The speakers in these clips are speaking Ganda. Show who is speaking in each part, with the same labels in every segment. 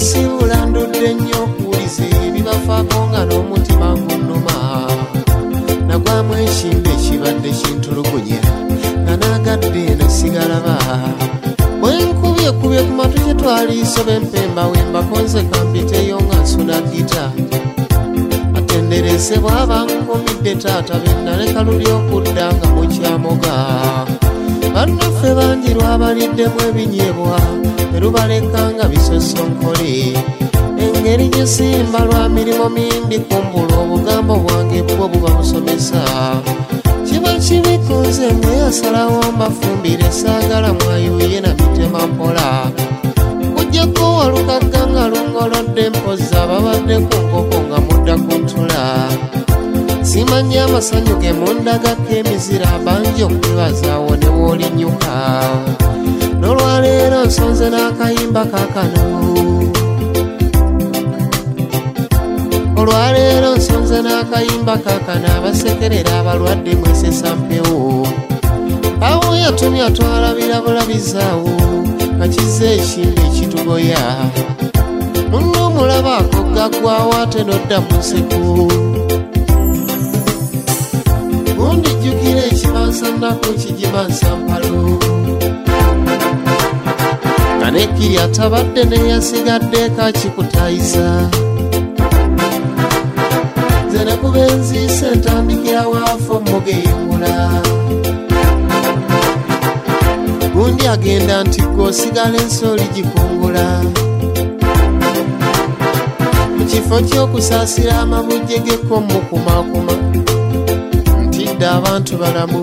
Speaker 1: basiibula ndudde nnyo okuwuliza ebibafaako nga n'omutima gunnuma nagwamu ekimbe ekibadde kintulugunya nga naagadde nasigalaba bwenkubye ku matu kye twaliisoba empemba wembakonze kampiteyo nga nsuna gita atenderese bw'aba nkumidde taata bennaleka luli okudda nga mukyamoga bannaffe bangi lwabaliddemu ebinyeebwa terubaleka nga bisosonkole engeri gye simba lwa mirimo mingi kumbula obugambo bwange bwo buba busomesa kiba kibikunze ngeyasalawo mbafumbire saagala mwayuye na bitema mpola kujjako walukagga nga lungolodde mpoza babadde ku nkoko nga mudda ku ntula simanyi amasanyu ge mundagako emizira bangi okwebazawo ne woolinyuka n'olwaleero nsonze n'akayimba kakano olwaleero nsonze n'akayimba kakano abasekerera abalwadde mwesesa mpewo awo yatumya twalabira bulabizaawo kakize ekindi ekitugoya munno omulabaako gaggwawo ate nodda mu nseko gundijjukira ekibansanako kigibansa mpalo nga nekkiri atabadde neyasigaddeko akikutayiza nze nekuba enziise ntandikira waafo mugeyengula gundi agenda nti gwosigala ensooli gikungula mu kifo ky'okusaasira amabujje gekko mukumakuma ntidde abantu balamu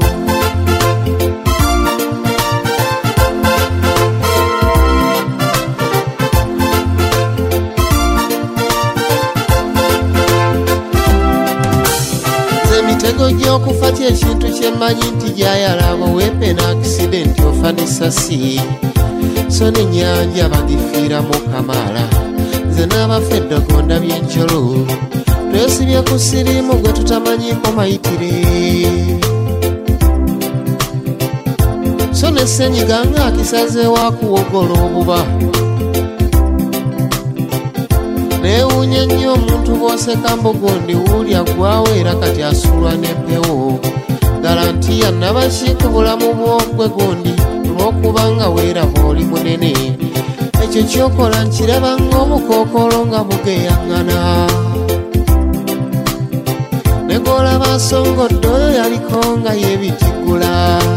Speaker 1: emitego gy'okufa kyekintu kyemmanyi nti gyayalaba weepe n'akisidenti ofa n'essasi so n'ennyanja bagifiiramu kamaala nze n'abafa eddogonda by'enjolo twesibye ku siriimu gwe tutamanyiiko mayitire so n'essenyiga ng'akisazeewo akuwogola obuba neewuunya nnyo omuntu bw'oseka mbugundi wuulya gwawo era kati asuulwa n'empewo garantiya nabaki ku bulamu bw'ogwe gundi olw'okuba nga weeraba oli munene ekyo kyokola nkiraba ng'obukookolo nga bugeyaŋŋana ne gw'olaba asongodde oyo yaliko nga yeebitiggula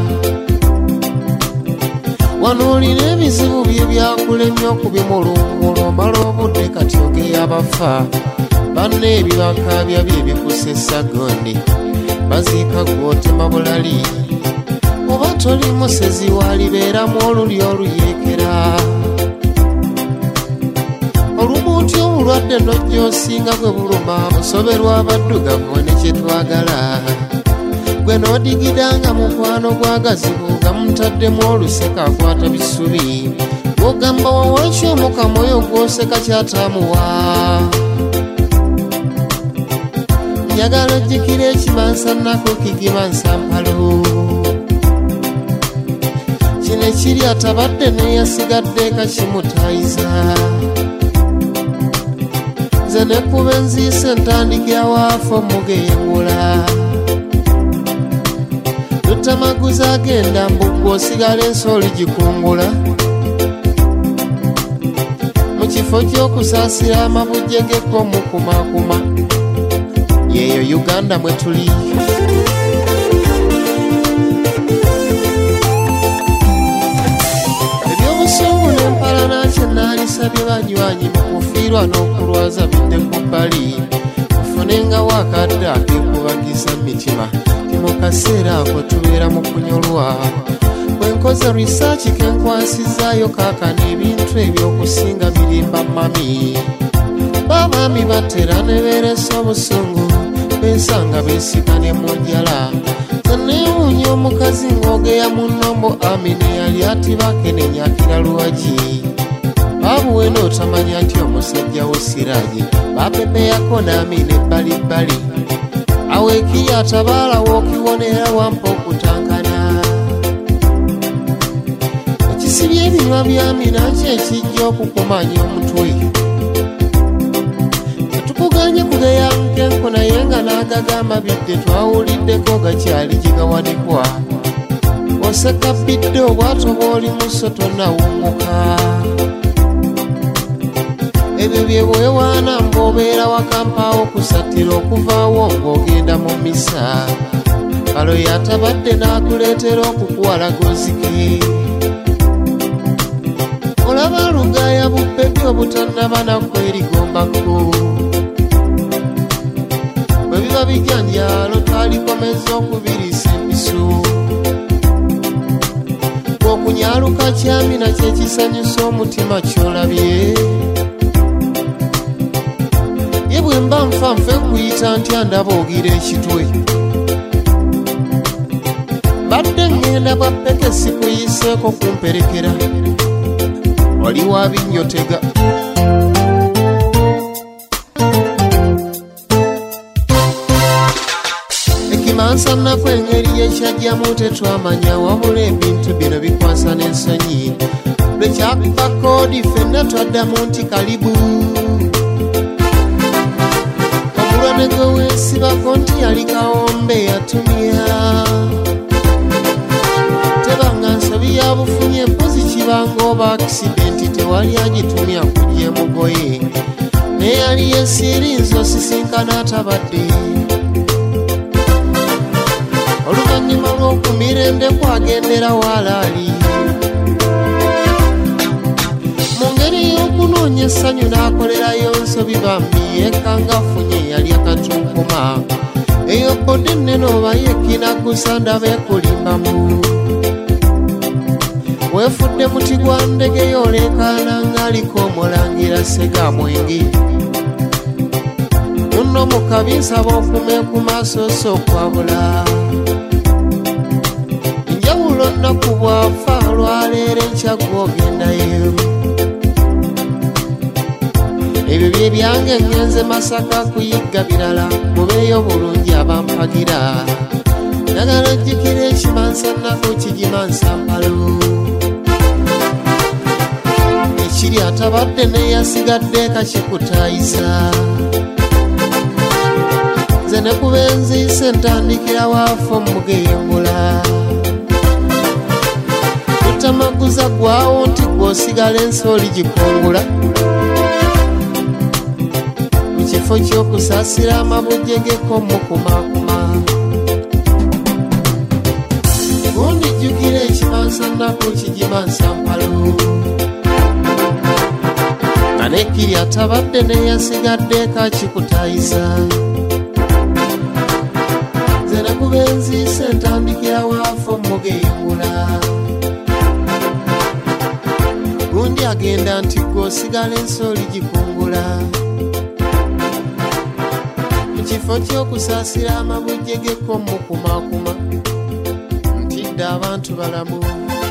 Speaker 1: wano olina ebizibu bye byakulemye okubimulungula omala obudde kati ogeya abafa banna ebibakaabya bye bikusesa gondi baziika gw'otema bulali oba toli musezi walibeeramu oluli oluyeekera olumuntu obulwadde nojja osinga bwe buluma busoberwa abaddugavu ne kyetwagala gwe n'odigidanga mukwano gwagazibu nga mutaddemu oluseka akwata bisubi ogamba wawaki omukama oyo gw'oseka kyatamuwa njagala ojjukira ekibansanako kigibansa mpalo kino ekiri atabadde neyasigadde kakimutayiza nze nekuba enziise ntandikira waafo mugeyengula tutamaguza agenda mbugwa osigala ensooli gikungula mu kifo ky'okusaasira amabujje gekko mukumakuma yeeyo Uganda mwe tuli ebyobusungu n'empalana kyenaalisabye banywanyi mu kufiirwa n'okulwaza bidde ku bbali tufunengawo akadde akekubagiza mitima mu kaseera ako tubeera mu kunyolwa bwenkoze risaaki kenkwasizaayo kaakano ebintu ebyokusinga birimba mami babaami batera ne beeresa obusungu bensanga beesigane mu njala zeneewuunya omukazi ng'ogeya mu nnombo amine yali atibakenenyakira luwagi babuwe n'otamanya nti omusajja wo siraaji bapepeyako n'amine ebbalibbali awo ekiya atabaalawo okiwonera wampa okutankana ekisibye ebinywa by'amina kyekijja okukumanya omutwe tuganye kugeyanke nko naye nga n'agagamba bidde twawuliddeko gakyali gigawanikwa oseka bidde obwato bw'oli muso tonnawunguka ebyo bye bwewaana mb'obeera wakampaawo kusatira okuvaawo ng'ogenda mu misa kalo yatabadde n'akuleetera okukuwalaga ozike olaba lugaya buppebi obutannaba nakwerigombako bwe biba bijanjalo twalikomeza okubiriisa empiso okunyaluka kyami nakyo ekisanyusa omutima kyolabye ye bwe mba nfa nfe nkuyita ntya ndaba ogira ekitwe badde ngenda bwa peke sikuyiseeko kumperekera wali wa binnyotega ekimansanako engeri yekyajjamu tetwamanya wabula ebintu bino bikwasa n'ensonyi lwekyakuba koodi ffenna twaddamu nti kalibu omulwanege weesibako nti yali kawombe yatumya tebanga nsobi ya bufunye mpozi kibanga oba akisidenti tewali agitumya kulya emugoye naye yali yesirinza osisinkana atabadde oluvannyuma lw'okumirembe kwagendera walaali mu ngeri y'okunoonya essanyu n'akolerayo nsobi bambi yekanga afunye yali akatunkuma eyo bodde nnene oba yekinagusa ndaba ekulimbamu weefudde muti gwa ndege yoolekaana ng'aliko omulangira segamwenge muno mu kabi nsaba okume ku maaso so okwabula enjawulo nnaku bwafa lwaleero enkya gw'ogendayo ebyo bye byange ngenze Masaka kuyigga birala mubeeyo bulungi abampagira njagala jjukira ekimansanako kigimansa mpalo ekiri atabadde neyasigadde kakikutayiza nze ne kubenziise ntandikira waafu mugeyengula tutamaguza gwawo nti gw'osigala ensi oli gikungula mu kifo ky'okusaasira amabujje geko mukumakuma gundi jjukira ekimansanako kigimansa mpalo anekiri atabadde neyasigadde kakikutayiza nze nakubenziise ntandikira waafu mugeyengula gundi agenda nti gw'osigala ensi oli gikungula mu kifo ky'okusaasira amabujje geko mukumakuma ntidde abantu balamu